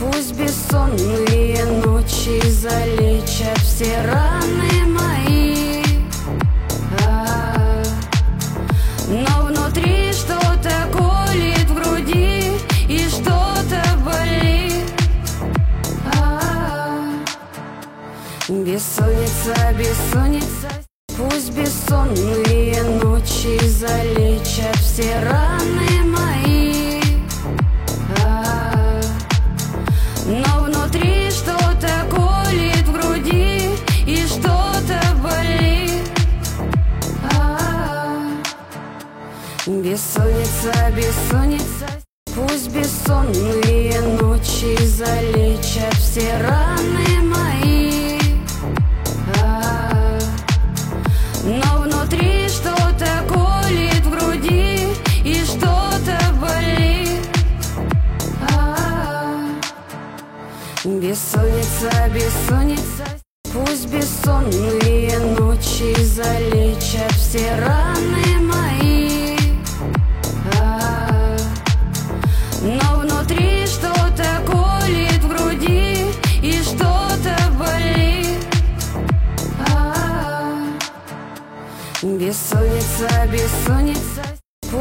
Пусть бессонные ночи залечат все раны мои, но внутри что-то колет в груди и что-то болит. Бессонница, бессонница. Пусть бессонные ночи залечат все раны мои, но внутри что-то колет в груди и что-то болит. Бессонница, бессонница. Пусть бессонные ночи залечат все раны мои, но внутри что-то колет в груди и что-то болит. Бессонница, бессонница. Пусть бессонные ночи залечат все раны мои, но внутри что-то колет в груди и что-то болит. Бессонница, бессонница.